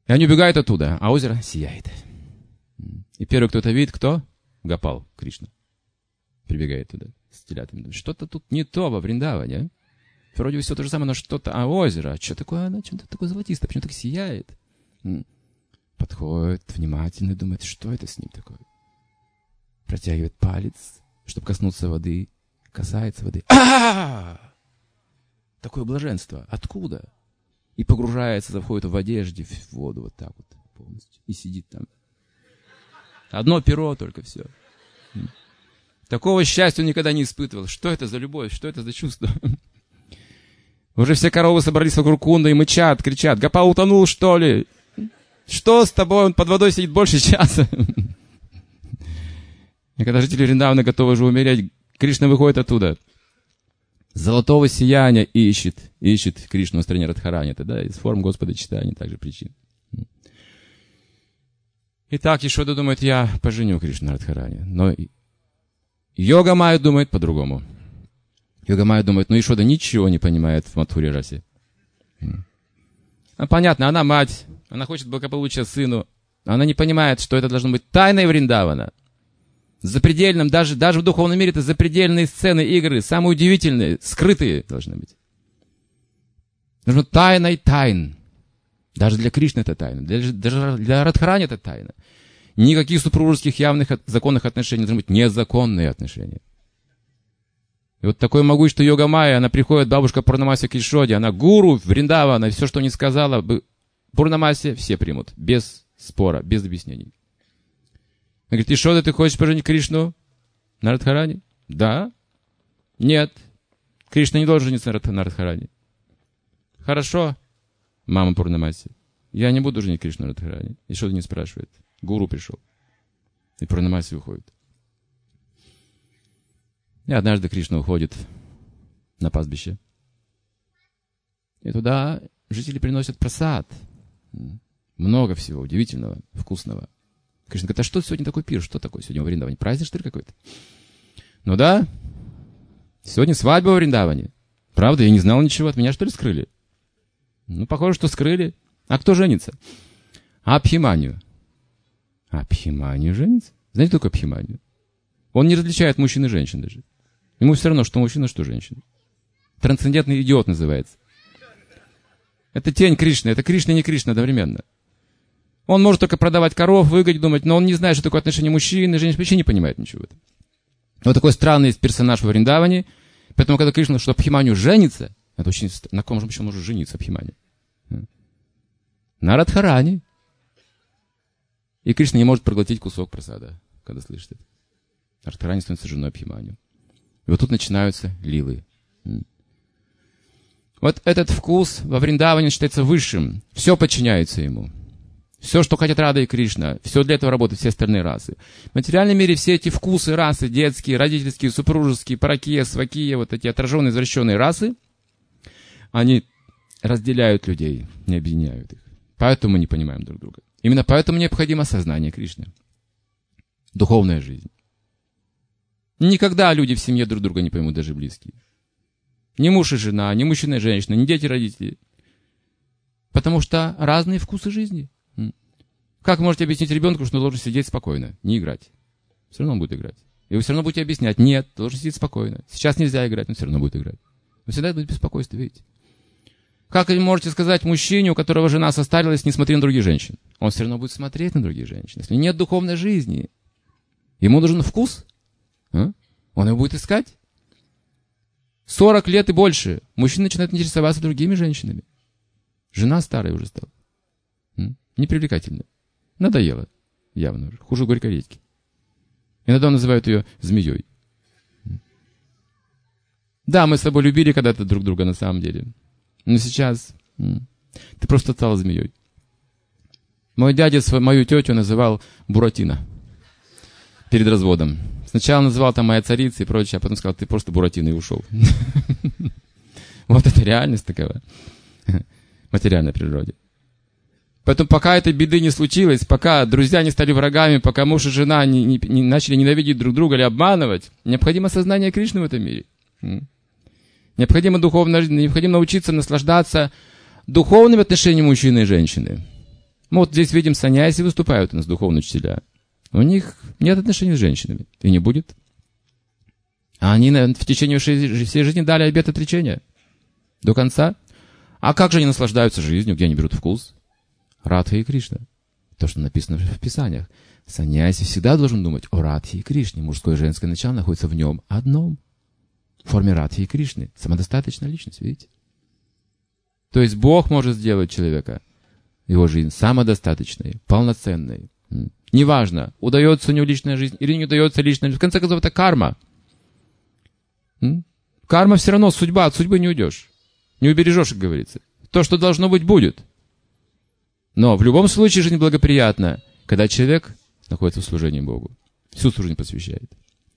И они убегают оттуда, а озеро сияет. И первый, кто это видит, кто? Гопал, Кришна. Прибегает туда с телятами. Что-то тут не то во Вриндаване. Вроде все то же самое, но что-то... А озеро, а что такое оно? Что-то такое золотистое, почему так сияет? Подходит внимательно, думает, что это с ним такое? Протягивает палец, чтобы коснуться воды. Касается воды. А-а-а! Такое блаженство. Откуда? И погружается, заходит в одежде, в воду вот так вот полностью. И сидит там. Одно перо только все. Такого счастья он никогда не испытывал. Что это за любовь? Что это за чувство? Уже все коровы собрались вокруг кунда и мычат, кричат. Гопал утонул, что ли? Что с тобой? Он под водой сидит больше часа. И когда жители Вриндавана готовы уже умереть, Кришна выходит оттуда. Золотого сияния ищет. Ищет Кришну в стране Радхарани. Это, да, из форм Господа читания, также причин. Итак, Ешода думает, я поженю Кришну на Радхарани. Но Йога-майя думает по-другому. Йога-майя думает, ну Ешода ничего не понимает в Мадхуре расе. А понятно, она мать, она хочет благополучия сыну. Она не понимает, что это должно быть тайной Вриндавана. Запредельным, даже, даже в духовном мире это запредельные сцены, игры, самые удивительные, скрытые должны быть. Нужно тайной тайн. Даже для Кришны это тайна, для, даже для Радхарани это тайна. Никаких супружеских явных законных отношений, должны быть незаконные отношения. И вот такой могущество Йога-майя, она приходит, бабушка Пурнамаси к Ешоде, она гуру Вриндавана, все, что не сказала, Пурнамаси все примут, без спора, без объяснений. Она говорит, Ешода, ты хочешь поженить Кришну на Радхарани? Да. Нет. Кришна не должен жениться на Радхарани. Хорошо, мама Пурнамаси. Я не буду женить Кришну на Радхарани. Ешода не спрашивает. Гуру пришел. И Пурнамаси уходит. И однажды Кришна уходит на пастбище. И туда жители приносят прасад. Много всего удивительного, вкусного. Кришна говорит, а что сегодня такой пир? Что такое сегодня в Вриндаване? Праздник, что ли, какой-то? Ну да. Сегодня свадьба в Вриндаване. Правда, я не знал ничего. От меня, что ли, скрыли? Ну, похоже, что скрыли. А кто женится? Абхиманью. Абхиманью женится? Знаете, кто такой Абхиманью? Он не различает мужчин и женщин даже. Ему все равно, что мужчина, что женщина. Трансцендентный идиот называется. Это тень Кришны. Это Кришна и не Кришна одновременно. Он может только продавать коров, выгодить, думать, но он не знает, что такое отношение мужчины и женщины, вообще не понимает ничего в этом. Вот такой странный персонаж во Вриндаване. Поэтому, когда Кришна, что Абхиманью женится, это очень... На ком же может жениться Абхиманью? На Радхарани. И Кришна не может проглотить кусок прасада, когда слышит это. Радхарани становится женой Абхиманью. И вот тут начинаются лилы. Вот этот вкус во Вриндаване считается высшим. Все подчиняется ему. Все, что хотят Рада и Кришна, все для этого работают все остальные расы. В материальном мире все эти вкусы, расы, детские, родительские, супружеские, паракия, свакия, вот эти отраженные, извращенные расы, они разделяют людей, не объединяют их. Поэтому мы не понимаем друг друга. Именно поэтому необходимо сознание Кришны. Духовная жизнь. Никогда люди в семье друг друга не поймут, даже близкие. Ни муж и жена, ни мужчина и женщина, ни дети и родители. Потому что разные вкусы жизни. Как вы можете объяснить ребенку, что он должен сидеть спокойно, не играть? Все равно он будет играть. И вы все равно будете объяснять, нет, должен сидеть спокойно. Сейчас нельзя играть, но все равно будет играть. Вы всегда будет беспокойство, видите? Как вы можете сказать мужчине, у которого жена состарилась, не смотри на других женщин? Он все равно будет смотреть на других женщин. Если нет духовной жизни, ему нужен вкус, а? Он его будет искать. сорок лет и больше мужчина начинает интересоваться другими женщинами. Жена старая уже стала. Непривлекательная. Надоело. Явно уже. Хуже горькой редьки. Иногда называют ее змеей. Да, мы с тобой любили когда-то друг друга на самом деле. Но сейчас ты просто стала змеей. Мой дядя мою тетю называл Буратино. Перед разводом. Сначала называл там моя царица и прочее, а потом сказал, ты просто Буратино, и ушел. Вот это реальность такова. Материальной природе. Поэтому пока этой беды не случилось, пока друзья не стали врагами, пока муж и жена не, не, не начали ненавидеть друг друга или обманывать, необходимо сознание Кришны в этом мире. Необходимо духовно, необходимо научиться наслаждаться духовными отношениями мужчины и женщины. Мы вот здесь видим, саньяси выступают у нас, духовные учителя. У них нет отношений с женщинами. И не будет. А они в течение всей жизни дали обет отречения. До конца. А как же они наслаждаются жизнью, где они берут вкус? Радха и Кришна. То, что написано в Писаниях. Саньяси всегда должен думать о Радхе и Кришне. Мужское и женское начало находится в нем одном. В форме Радхи и Кришны. Самодостаточная личность, видите? То есть Бог может сделать человека, его жизнь, самодостаточной, полноценной. Неважно, удается у него личная жизнь или не удается личная жизнь. В конце концов, это карма. Карма все равно судьба, от судьбы не уйдешь. Не убережешь, как говорится. То, что должно быть, будет. Но в любом случае жизнь благоприятна, когда человек находится в служении Богу. Всю жизнь посвящает.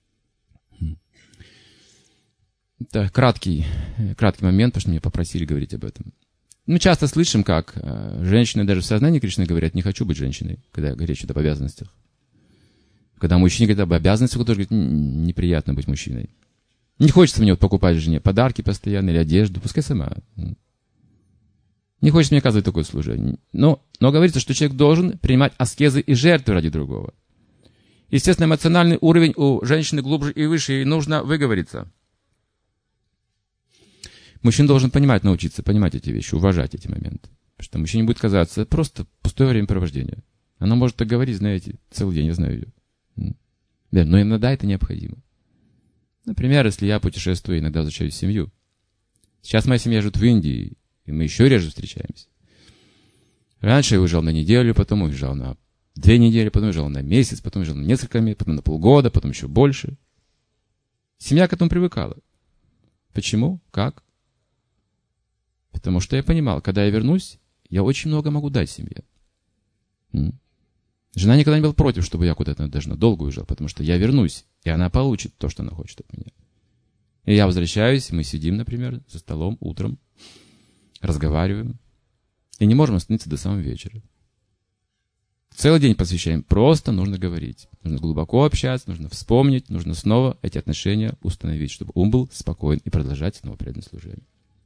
Это краткий, краткий момент, потому что меня попросили говорить об этом. Мы часто слышим, как э, женщины даже в сознании Кришны говорят: не хочу быть женщиной, когда речь идет об обязанностях. Когда мужчине говорит об обязанностях, он тоже говорит: неприятно быть мужчиной. Не хочется мне вот покупать жене подарки постоянно или одежду, пускай сама. Не хочется мне оказывать такое служение. Но, но говорится, что человек должен принимать аскезы и жертвы ради другого. Естественно, эмоциональный уровень у женщины глубже и выше, и нужно выговориться. Мужчина должен понимать, научиться понимать эти вещи, уважать эти моменты. Потому что мужчине будет казаться просто пустое времяпровождение. Она может так говорить, знаете, целый день, я знаю ее. Да, но иногда это необходимо. Например, если я путешествую, иногда возвращаюсь в семью. Сейчас моя семья живет в Индии, и мы еще реже встречаемся. Раньше я уезжал на неделю, потом уезжал на две недели, потом уезжал на месяц, потом уезжал на несколько месяцев, потом на полгода, потом еще больше. Семья к этому привыкала. Почему? Как? Потому что я понимал, когда я вернусь, я очень много могу дать семье. М? Жена никогда не была против, чтобы я куда-то даже надолго уезжал, потому что я вернусь, и она получит то, что она хочет от меня. И я возвращаюсь, мы сидим, например, за столом утром, разговариваем, и не можем остановиться до самого вечера. Целый день посвящаем, просто нужно говорить. Нужно глубоко общаться, нужно вспомнить, нужно снова эти отношения установить, чтобы ум был спокоен и продолжать снова преданное служение.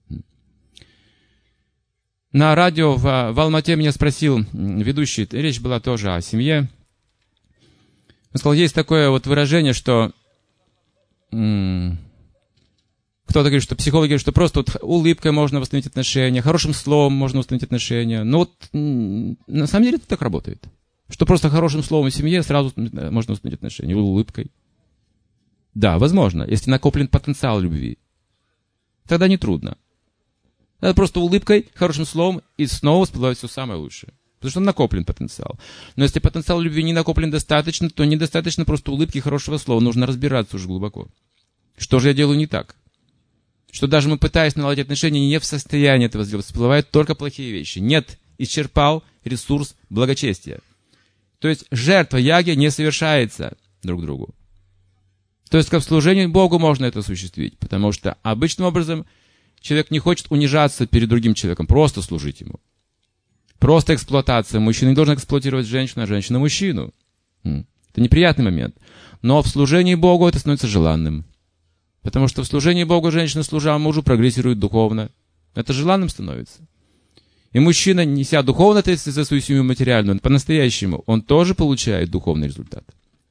На радио в, в Алмате меня спросил ведущий, речь была тоже о семье. Он сказал, есть такое вот выражение, что м- кто-то говорит, что психологи говорят, что просто вот улыбкой можно восстановить отношения, хорошим словом можно восстановить отношения. Но вот м- на самом деле это так работает. Что просто хорошим словом в семье сразу можно восстановить отношения, улыбкой. Да, возможно, если накоплен потенциал любви. Тогда не трудно. Это просто улыбкой, хорошим словом, и снова всплывает все самое лучшее. Потому что накоплен потенциал. Но если потенциал любви не накоплен достаточно, то недостаточно просто улыбки и хорошего слова. Нужно разбираться уже глубоко. Что же я делаю не так? Что даже мы, пытаясь наладить отношения, не в состоянии этого сделать. Всплывают только плохие вещи. Нет, исчерпал ресурс благочестия. То есть жертва яги не совершается друг другу. То есть как в служении Богу можно это осуществить. Потому что обычным образом человек не хочет унижаться перед другим человеком, просто служить ему. Просто эксплуатация. Мужчина не должен эксплуатировать женщину, а женщина мужчину. Это неприятный момент. Но в служении Богу это становится желанным. Потому что в служении Богу женщина, служа мужу, прогрессирует духовно. Это желанным становится. И мужчина, неся духовную ответственность за свою семью материальную, по-настоящему, он тоже получает духовный результат.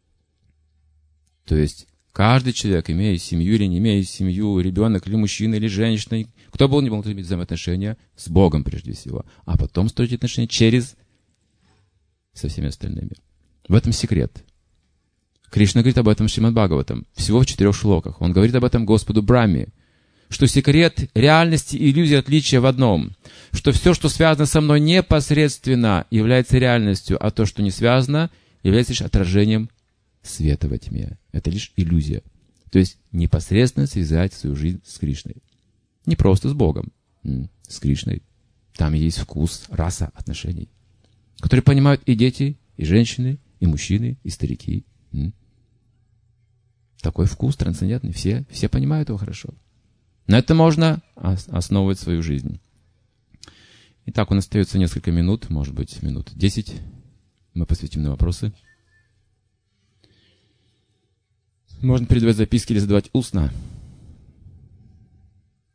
То есть каждый человек, имея семью или не имея семью, ребенок или мужчина, или женщина, кто бы он ни был, иметь взаимоотношения с Богом прежде всего, а потом строить отношения через со всеми остальными. В этом секрет. Кришна говорит об этом в Шримад Бхагаватам, всего в четырех шлоках. Он говорит об этом Господу Брахме, что секрет реальности и иллюзии отличия в одном, что все, что связано со мной непосредственно, является реальностью, а то, что не связано, является лишь отражением света во тьме. Это лишь иллюзия. То есть непосредственно связать свою жизнь с Кришной. Не просто с Богом, с Кришной. Там есть вкус, раса отношений, которые понимают и дети, и женщины, и мужчины, и старики. Такой вкус трансцендентный. Все, все понимают его хорошо. На это можно основывать свою жизнь. Итак, у нас остается несколько минут, может быть, минут десять. Мы посвятим на вопросы. Можно передавать записки или задавать устно.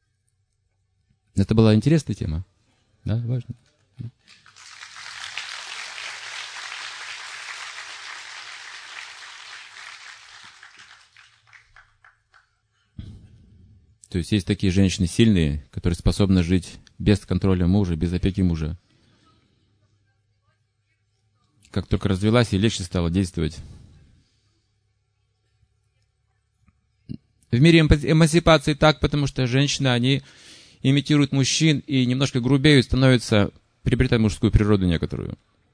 Это была интересная тема. Да, важно. То есть есть такие женщины сильные, которые способны жить без контроля мужа, без опеки мужа. Как только развелась, ей легче стало действовать. В мире эмансипации так, потому что женщины, они имитируют мужчин и немножко грубеют, становятся, приобретают мужскую природу некоторую.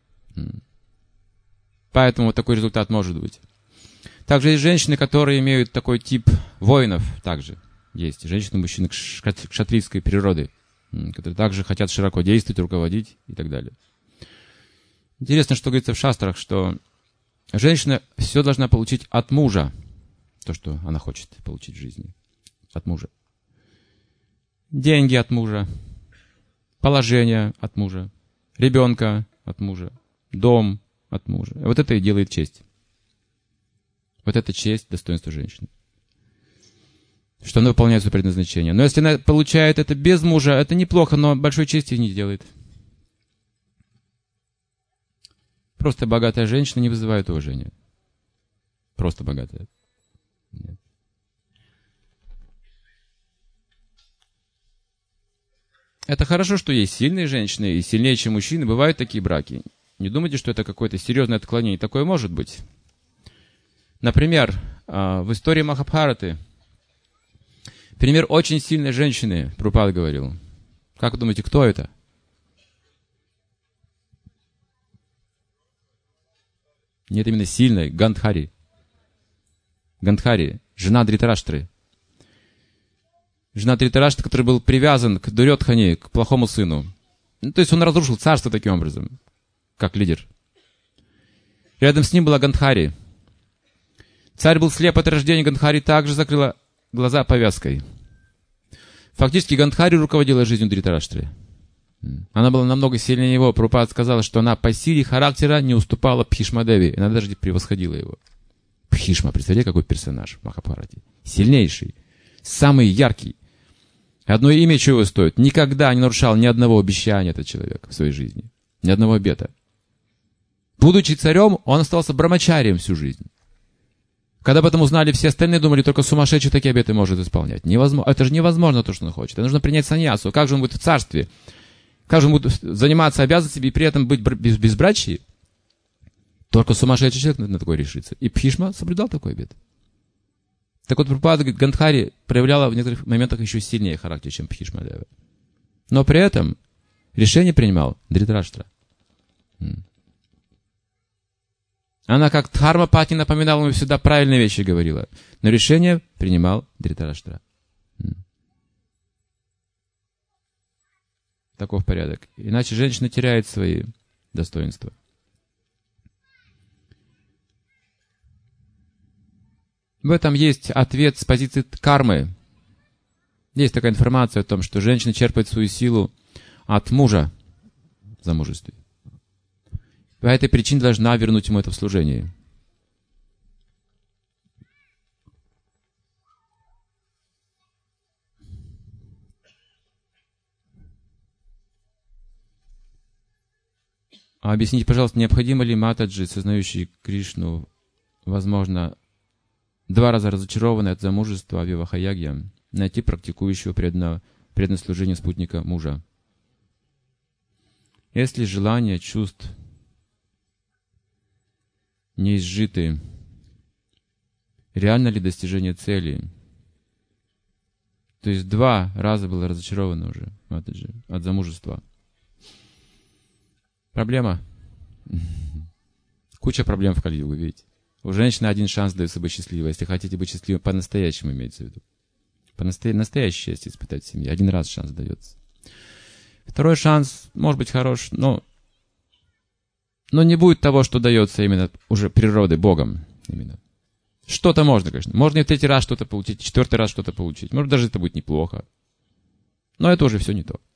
Поэтому вот такой результат может быть. Также есть женщины, которые имеют такой тип воинов, также есть. Женщины, мужчины кшатрийской природы, которые также хотят широко действовать, руководить и так далее. Интересно, что говорится в шастрах, что женщина все должна получить от мужа, то, что она хочет получить в жизни, от мужа. Деньги от мужа, положение от мужа, ребенка от мужа, дом от мужа. Вот это и делает честь. Вот это честь, достоинство женщины. Что она выполняет свое предназначение. Но если она получает это без мужа, это неплохо, но большой чести не делает. Просто богатая женщина не вызывает уважения. Просто богатая. Нет. Это хорошо, что есть сильные женщины и сильнее, чем мужчины. Бывают такие браки. Не думайте, что это какое-то серьезное отклонение. Такое может быть. Например, в истории Махабхараты пример очень сильной женщины, Прабхупада говорил. Как вы думаете, кто это? Нет, именно сильной, Гандхари. Гандхари, жена Дритараштры. Жена Дритараштры, который был привязан к Дурьодхане, к плохому сыну. Ну, то есть он разрушил царство таким образом, как лидер. Рядом с ним была Гандхари. Царь был слеп от рождения, Гандхари также закрыла глаза повязкой. Фактически Гандхари руководила жизнью Дритараштры. Она была намного сильнее его. Прабхупада сказала, что она по силе характера не уступала Бхишма-деве. Она даже превосходила его. Бхишма, представляете, какой персонаж в Махабхарате? Сильнейший, самый яркий. Одно имя чего стоит? Никогда не нарушал ни одного обещания этот человек в своей жизни. Ни одного обета. Будучи царем, он остался брамачарием всю жизнь. Когда об этом узнали все остальные, думали, только сумасшедший такие обеты может исполнять. Невозможно. Это же невозможно то, что он хочет. Это нужно принять саньясу. Как же он будет в царстве? Как же он будет заниматься обязанностями и при этом быть без безбрачии? Только сумасшедший человек на такое решится. И Бхишма соблюдал такой обет. Так вот, Прабхупада говорит, Гандхари проявляла в некоторых моментах еще сильнее характер, чем Бхишма-дева. Но при этом решение принимал Дритараштра. Она как Дхармапати напоминала ему всегда правильные вещи говорила. Но решение принимал Дритараштра. Таков порядок. Иначе женщина теряет свои достоинства. В этом есть ответ с позиции кармы. Есть такая информация о том, что женщина черпает свою силу от мужа в замужестве. По этой причине должна вернуть ему это в служении. А объясните, пожалуйста, необходимо ли Матаджи, сознающий Кришну, возможно, два раза разочарованный от замужества Авивахаягья, найти практикующего преданного, преданного служения спутника мужа? Если желания, чувств не изжиты, реально ли достижение цели? То есть два раза было разочаровано уже Матаджи от замужества. Проблема. Куча проблем в Кали-югу, видите. У женщины один шанс дается быть счастливой. Если хотите быть счастливым, по-настоящему имеется в виду. По-настоящему настоящее счастье испытать в семье. Один раз шанс дается. Второй шанс может быть хорош, но, но не будет того, что дается именно уже природой, Богом. Именно. Что-то можно, конечно. Можно и в третий раз что-то получить, в четвертый раз что-то получить. Может, даже это будет неплохо. Но это уже все не то.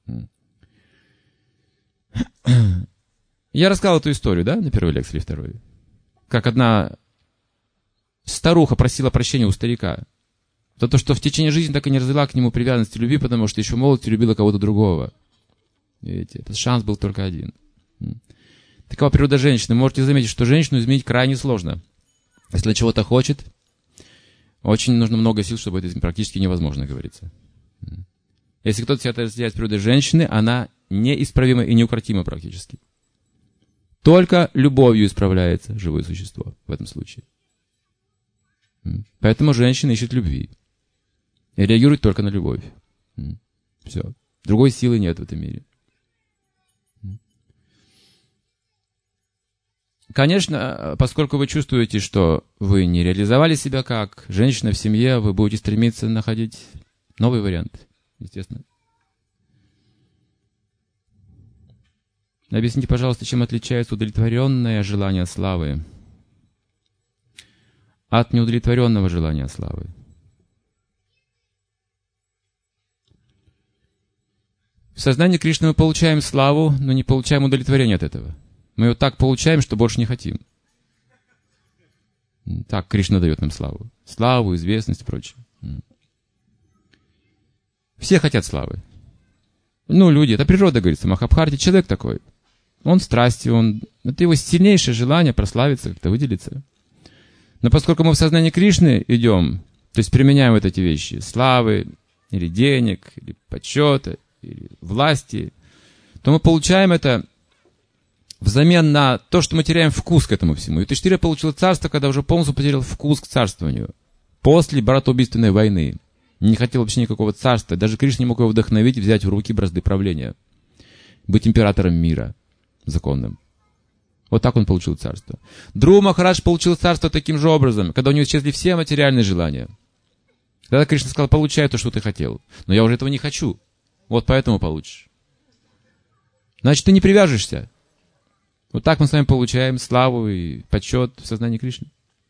Я рассказал эту историю, да, на первой лекции или второй? Как одна старуха просила прощения у старика за то, что в течение жизни так и не развела к нему привязанности любви, потому что еще в молодости любила кого-то другого. Видите, этот шанс был только один. Такова природа женщины. Можете заметить, что женщину изменить крайне сложно. Если она чего-то хочет, Очень нужно много сил, чтобы это практически невозможно, говорится. Если кто-то себя разделяет с природой женщины, она неисправима и неукротима практически. Только любовью исправляется живое существо в этом случае. Поэтому женщина ищет любви. И реагирует только на любовь. Все. Другой силы нет в этом мире. Конечно, поскольку вы чувствуете, что вы не реализовали себя как женщина в семье, вы будете стремиться находить новый вариант, естественно. Объясните, пожалуйста, чем отличается удовлетворенное желание славы от неудовлетворенного желания славы? В сознании Кришны мы получаем славу, но не получаем удовлетворение от этого. Мы ее так получаем, что больше не хотим. Так Кришна дает нам славу. Славу, известность и прочее. Все хотят славы. Ну, люди, это природа, говорится, в Махабхарате человек такой. Он в страсти, он... это его сильнейшее желание прославиться, как-то выделиться. Но поскольку мы в сознании Кришны идем, то есть применяем вот эти вещи, славы, или денег, или почета, или власти, то мы получаем это взамен на то, что мы теряем вкус к этому всему. Юдхиштхира получил царство, когда уже полностью потерял вкус к царствованию. После братоубийственной войны. Не хотел вообще никакого царства. Даже Кришна не мог его вдохновить и взять в руки бразды правления. Быть императором мира законным. Вот так он получил царство. Друва Махарадж получил царство таким же образом, когда у него исчезли все материальные желания. Тогда Кришна сказал: получай то, что ты хотел. Но я уже этого не хочу. Вот поэтому получишь. Значит, ты не привяжешься. Вот так мы с вами получаем славу и почет в сознании Кришны.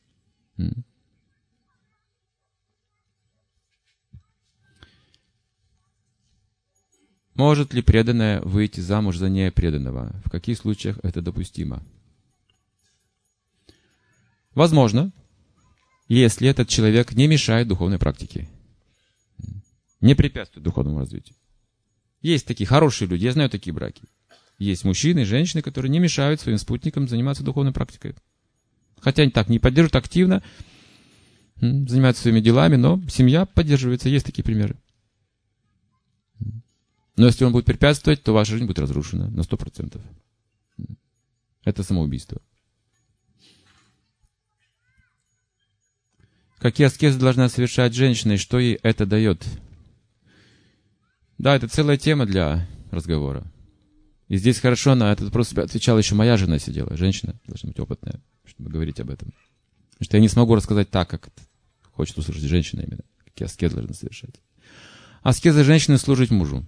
Может ли преданная выйти замуж за непреданного? В каких случаях это допустимо? Возможно, если этот человек не мешает духовной практике, не препятствует духовному развитию. Есть такие хорошие люди, я знаю такие браки. Есть мужчины и женщины, которые не мешают своим спутникам заниматься духовной практикой. Хотя они так не поддерживают активно, занимаются своими делами, но семья поддерживается. Есть такие примеры. Но если он будет препятствовать, то ваша жизнь будет разрушена на сто процентов. Это самоубийство. Какие аскезы должна совершать женщина, и что ей это дает? Да, это целая тема для разговора. И здесь хорошо на этот вопрос отвечала еще моя жена сидела. Женщина должна быть опытная, чтобы говорить об этом. Потому что я не смогу рассказать так, как хочет услышать женщина именно. Какие аскезы должна совершать. Аскеза женщины — служить мужу.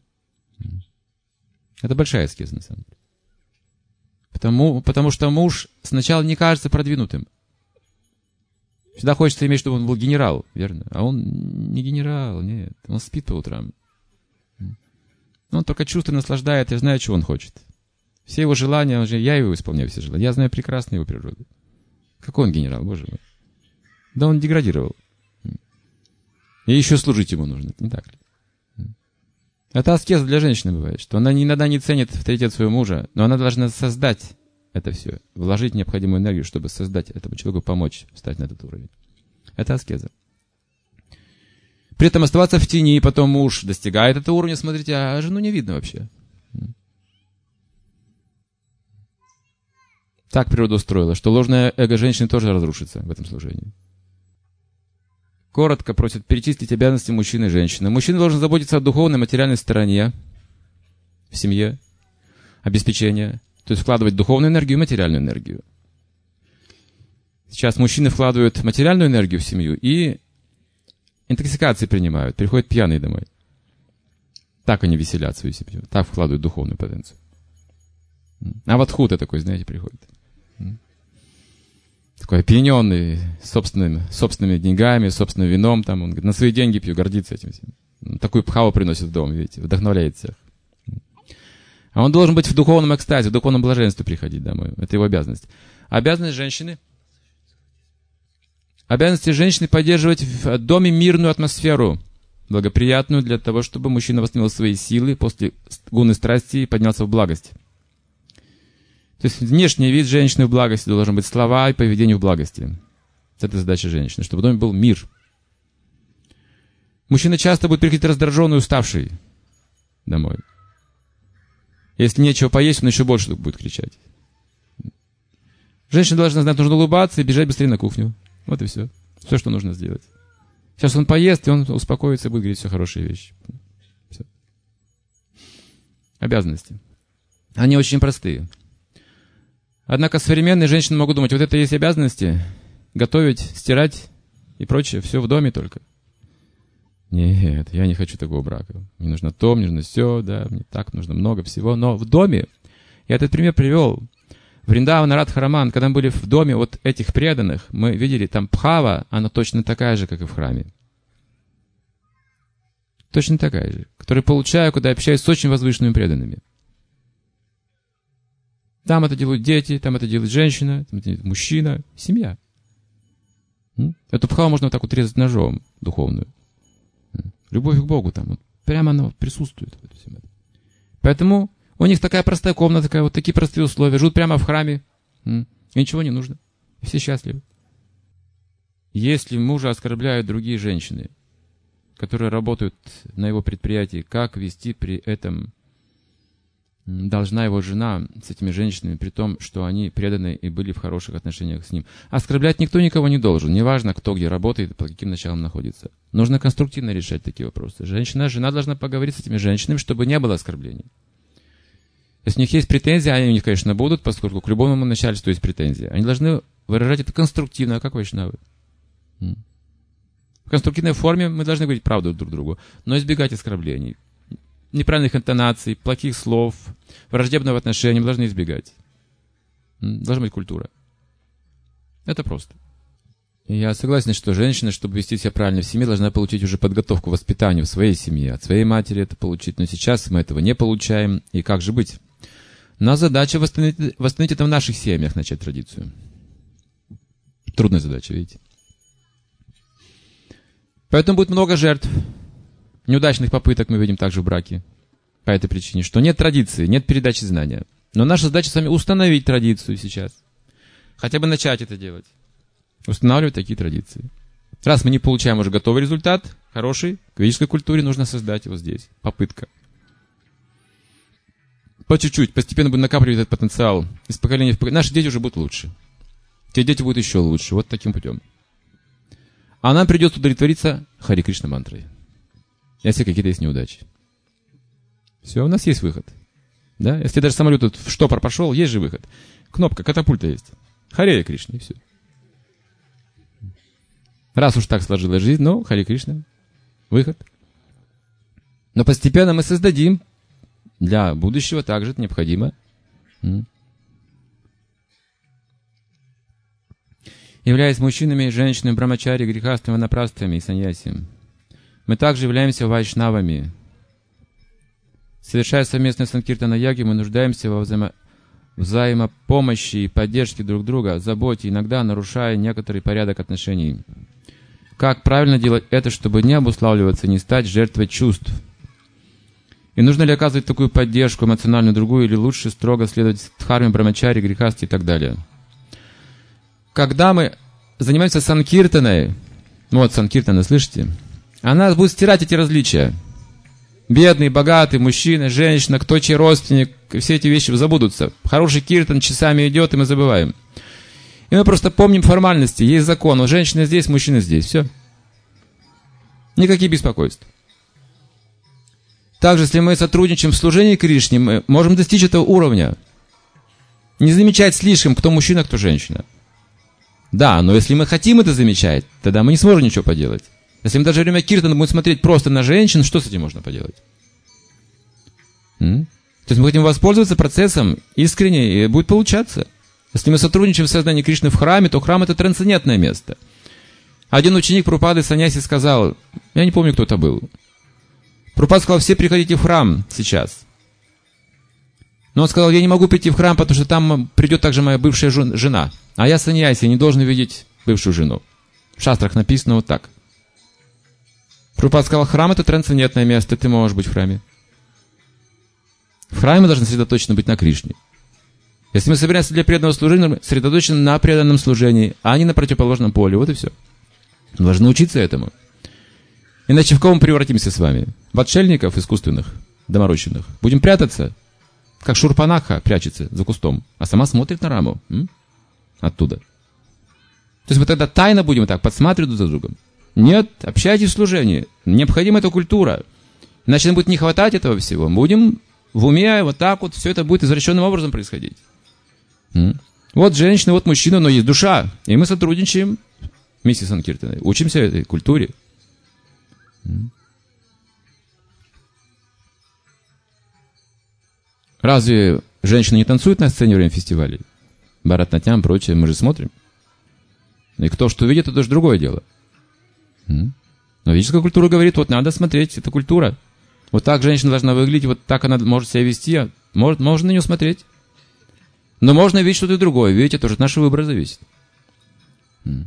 Это большая аскеза, на самом деле. Потому, потому что муж сначала не кажется продвинутым. Всегда хочется иметь, чтобы он был генерал, верно? А он не генерал, нет. Он спит по утрам. Он только чувствует, наслаждает, я знаю, чего он хочет. Все его желания, он же, я его исполняю все желания. Я знаю прекрасно его природу. Какой он генерал, боже мой. Да он деградировал. И еще служить ему нужно, не так ли? Это аскеза для женщины бывает, что она иногда не ценит авторитет своего мужа, но она должна создать это все, вложить необходимую энергию, чтобы создать этому человеку, помочь встать на этот уровень. Это аскеза. При этом оставаться в тени, и потом муж достигает этого уровня, смотрите, а жену не видно вообще. Так природа устроила, что ложное эго женщины тоже разрушится в этом служении. Коротко просят перечислить обязанности мужчины и женщины. Мужчина должен заботиться о духовной и материальной стороне в семье, обеспечение, то есть вкладывать духовную энергию и материальную энергию. Сейчас мужчины вкладывают материальную энергию в семью и интоксикации принимают, приходят пьяные домой. Так они веселят свою семью, так вкладывают духовную потенцию. А вот худ такой, знаете, приходит. Такой опьяненный собственными, собственными деньгами, собственным вином. Там, он говорит, на свои деньги пью, гордится этим всем. Такую пхаву приносит в дом, видите, вдохновляет всех. А он должен быть в духовном экстазе, в духовном блаженстве приходить домой. Это его обязанность. Обязанность женщины? Обязанность женщины поддерживать в доме мирную атмосферу, благоприятную для того, чтобы мужчина восстановил свои силы после гунной страсти и поднялся в благость. То есть внешний вид женщины в благости должен быть слова и поведение в благости. Это задача женщины, чтобы в доме был мир. Мужчина часто будет приходить раздраженный, уставший домой. Если нечего поесть, он еще больше будет кричать. Женщина должна знать, нужно улыбаться и бежать быстрее на кухню. Вот и все. Все, что нужно сделать. Сейчас он поест, и он успокоится, и будет говорить все хорошие вещи. Все. Обязанности. Они очень простые. Однако современные женщины могут думать, вот это и есть обязанности, готовить, стирать и прочее, все в доме только. Нет, я не хочу такого брака. Мне нужно то, мне нужно все, да, мне так нужно много всего. Но в доме, я этот пример привел, в Вриндавана Радхараман, когда мы были в доме вот этих преданных, мы видели, там Бхава, она точно такая же, как и в храме. Точно такая же, которую получаю, когда общаюсь с очень возвышенными преданными. Там это делают дети, там это делает женщина, там это делает мужчина, семья. Эту Бхаву можно вот так вот резать ножом духовную. Любовь к Богу там, вот, прямо она присутствует. Поэтому у них такая простая комната, такая, вот такие простые условия. Живут прямо в храме, и ничего не нужно. И все счастливы. Если мужа оскорбляют другие женщины, которые работают на его предприятии, как вести при этом должна его жена с этими женщинами, при том, что они преданы и были в хороших отношениях с ним. Оскорблять никто никого не должен. Неважно, кто где работает и под каким началом находится. Нужно конструктивно решать такие вопросы. Женщина, жена должна поговорить с этими женщинами, чтобы не было оскорблений. Если у них есть претензии, они у них, конечно, будут, поскольку к любому начальству есть претензии. Они должны выражать это конструктивно, как вайшнавы. В конструктивной форме мы должны говорить правду друг другу, но избегать оскорблений. Неправильных интонаций, плохих слов, враждебного отношения мы должны избегать. Должна быть культура. Это просто. И я согласен, что женщина, чтобы вести себя правильно в семье, должна получить уже подготовку к воспитанию в своей семье. От своей матери это получить. Но сейчас мы этого не получаем. И как же быть? Но задача восстановить, восстановить это в наших семьях, начать традицию. Трудная задача, видите? Поэтому будет много жертв. Неудачных попыток мы видим также в браке. По этой причине, что нет традиции, нет передачи знания. Но наша задача с вами установить традицию сейчас. Хотя бы начать это делать. Устанавливать такие традиции. Раз мы не получаем уже готовый результат, хороший, к ведической культуре нужно создать его здесь. Попытка. По чуть-чуть, постепенно будем накапливать этот потенциал. Из поколения в поколение. Наши дети уже будут лучше. Те дети будут еще лучше. Вот таким путем. А нам придется удовлетвориться Хари Кришна мантрой. Если какие-то есть неудачи. Все, у нас есть выход. Да? Если даже самолет тут в штопор пошел, есть же выход. Кнопка, катапульта есть. Харе Кришна, и все. Раз уж так сложилась жизнь, ну, Харе Кришна. Выход. Но постепенно мы создадим. Для будущего также это необходимо. Являясь мужчинами, женщинами, брамачари, грехастами, ванапрастхами и саньяси, мы также являемся вайшнавами. Совершая совместные санкиртана-яги, мы нуждаемся во взаимо... взаимопомощи и поддержке друг друга, заботе, иногда нарушая некоторый порядок отношений. Как правильно делать это, чтобы не обуславливаться, не стать жертвой чувств? И нужно ли оказывать такую поддержку эмоциональную другую, или лучше строго следовать дхарме, брамачари, грехасти и так далее? Когда мы занимаемся санкиртаной, вот санкиртана, слышите? Она будет стирать эти различия. Бедный, богатый, мужчина, женщина, кто чей родственник, все эти вещи забудутся. Хороший киртан часами идет, и мы забываем. И мы просто помним формальности. Есть закон, у женщины здесь, мужчина здесь. Все. Никаких беспокойств. Также, если мы сотрудничаем в служении Кришне, мы можем достичь этого уровня. Не замечать слишком, кто мужчина, кто женщина. Да, но если мы хотим это замечать, тогда мы не сможем ничего поделать. Если мы даже во время киртана будем смотреть просто на женщин, что с этим можно поделать? М? То есть мы хотим воспользоваться процессом искренне, и будет получаться. Если мы сотрудничаем в создании Кришны в храме, то храм — это трансцендентное место. Один ученик Прабхупады саньяси сказал, я не помню, кто это был. Прабхупада сказал, все приходите в храм сейчас. Но он сказал, я не могу прийти в храм, потому что там придет также моя бывшая жена. А я саньяси, не должен видеть бывшую жену. В шастрах написано вот так. Прабхупада сказал, храм — это трансцендентное место, ты можешь быть в храме. В храме мы должны сосредоточенно быть на Кришне. Если мы собираемся для преданного служения, мы сосредоточены на преданном служении, а не на противоположном поле. Вот и все. Мы должны учиться этому. Иначе в кого мы превратимся с вами? В отшельников искусственных, доморощенных. Будем прятаться, как Шурпанакха прячется за кустом, а сама смотрит на раму. М? Оттуда. То есть мы тогда тайно будем так подсматривать друг за другом. Нет, общайтесь в служении. Необходима эта культура. Иначе нам будет не хватать этого всего. Будем в уме вот так вот, все это будет извращенным образом происходить. М? Вот женщина, вот мужчина, но есть душа. И мы сотрудничаем вместе с Санкиртаной. Учимся этой культуре. М? Разве женщины не танцуют на сцене во время фестивалей? Баратнатям, прочее, мы же смотрим. И кто что видит, это уже другое дело. М? Но ведическая культура говорит, вот надо смотреть, это культура. Вот так женщина должна выглядеть, вот так она может себя вести, а может, можно на нее смотреть. Но можно видеть что-то другое, видите, тоже от нашего выбора зависит. М.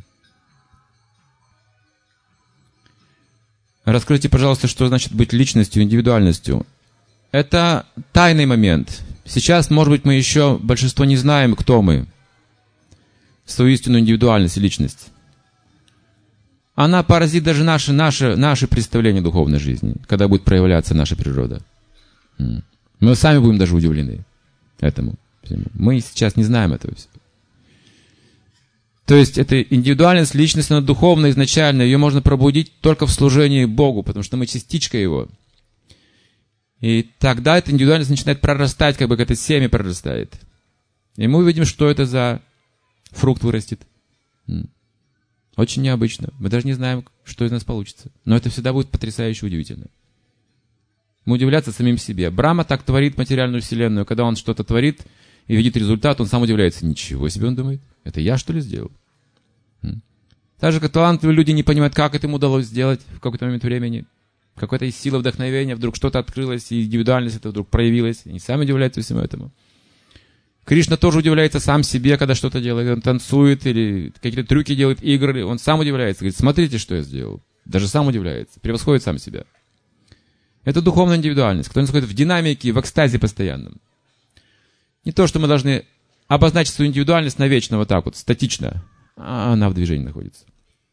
Раскройте, пожалуйста, что значит быть личностью, индивидуальностью. Это тайный момент. Сейчас, может быть, мы еще, большинство не знаем, кто мы. Свою истинную индивидуальность и личность. Она поразит даже наши, наши, наши представления духовной жизни, когда будет проявляться наша природа. Мы сами будем даже удивлены этому. Мы сейчас не знаем этого всего. То есть, эта индивидуальность, личность, она духовная изначально, ее можно пробудить только в служении Богу, потому что мы частичка Его. И тогда эта индивидуальность начинает прорастать, как бы это семя прорастает. И мы увидим, что это за фрукт вырастет. Очень необычно. Мы даже не знаем, что из нас получится. Но это всегда будет потрясающе удивительно. Мы удивляться самим себе. Брахма так творит материальную вселенную. Когда он что-то творит и видит результат, он сам удивляется. Ничего себе, он думает. Это я, что ли, сделал? Так же, как талантливые люди не понимают, как это им удалось сделать в какой-то момент времени. Какая-то сила вдохновения, вдруг что-то открылось, и индивидуальность это вдруг проявилась. Они сами удивляются всему этому. Кришна тоже удивляется сам себе, когда что-то делает. Он танцует или какие-то трюки делает, игры. Он сам удивляется. Говорит, смотрите, что я сделал. Даже сам удивляется. Превосходит сам себя. Это духовная индивидуальность, которая находится в динамике, в экстазе постоянном. Не то, что мы должны обозначить свою индивидуальность навечно вот так вот, статично. А она в движении находится.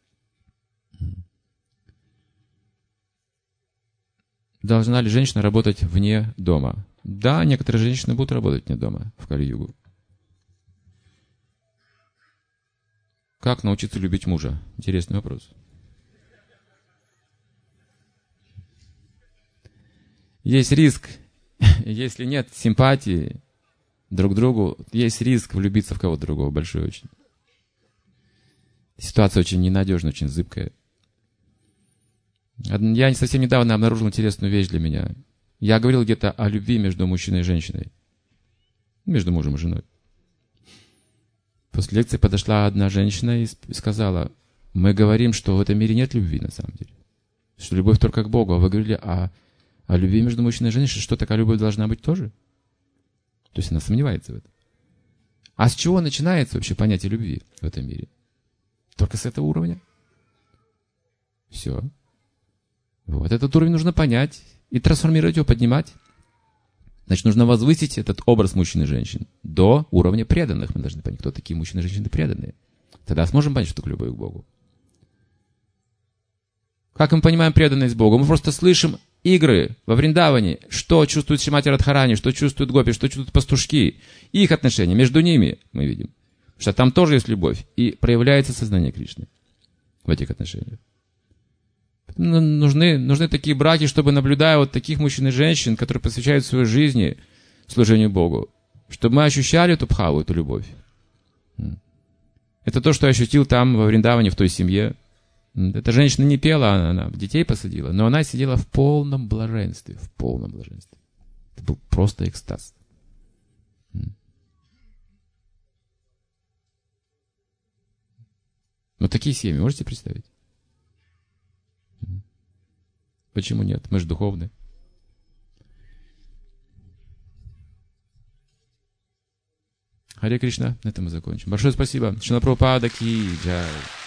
Должна ли женщина работать вне дома? Да, некоторые женщины будут работать вне дома в Кали-югу. Как научиться любить мужа? Интересный вопрос. Есть риск, если нет симпатии друг к другу, есть риск влюбиться в кого-то другого, большой очень. Ситуация очень ненадежная, очень зыбкая. Я совсем недавно обнаружил интересную вещь для меня. Я говорил где-то о любви между мужчиной и женщиной. Между мужем и женой. После лекции подошла одна женщина и сказала, мы говорим, что в этом мире нет любви на самом деле. Что любовь только к Богу. А вы говорили о, о любви между мужчиной и женщиной. Что такая любовь должна быть тоже? То есть она сомневается в этом. А с чего начинается вообще понятие любви в этом мире? Только с этого уровня. Все. Вот этот уровень нужно понять и трансформировать его, поднимать. Значит, нужно возвысить этот образ мужчин и женщин до уровня преданных. Мы должны понять, кто такие мужчины и женщины преданные. Тогда сможем понять, что такое любовь к Богу. Как мы понимаем преданность Богу? Мы просто слышим игры во Вриндаване, что чувствует Шримати Радхарани, что чувствуют гопи, что чувствуют пастушки. Их отношения между ними мы видим. Потому что там тоже есть любовь. И проявляется сознание Кришны в этих отношениях. Нужны, нужны такие браки, чтобы, наблюдая вот таких мужчин и женщин, которые посвящают свою жизнь служению Богу, чтобы мы ощущали эту бхаву, эту любовь. Это то, что я ощутил там, во Вриндаване, в той семье. Эта женщина не пела, она, она детей посадила, но она сидела в полном блаженстве, в полном блаженстве. Это был просто экстаз. Но такие семьи можете представить? Почему нет? Мы же духовны. Харе Кришна. На этом мы закончим. Большое спасибо. Шрила Прабхупада ки джай.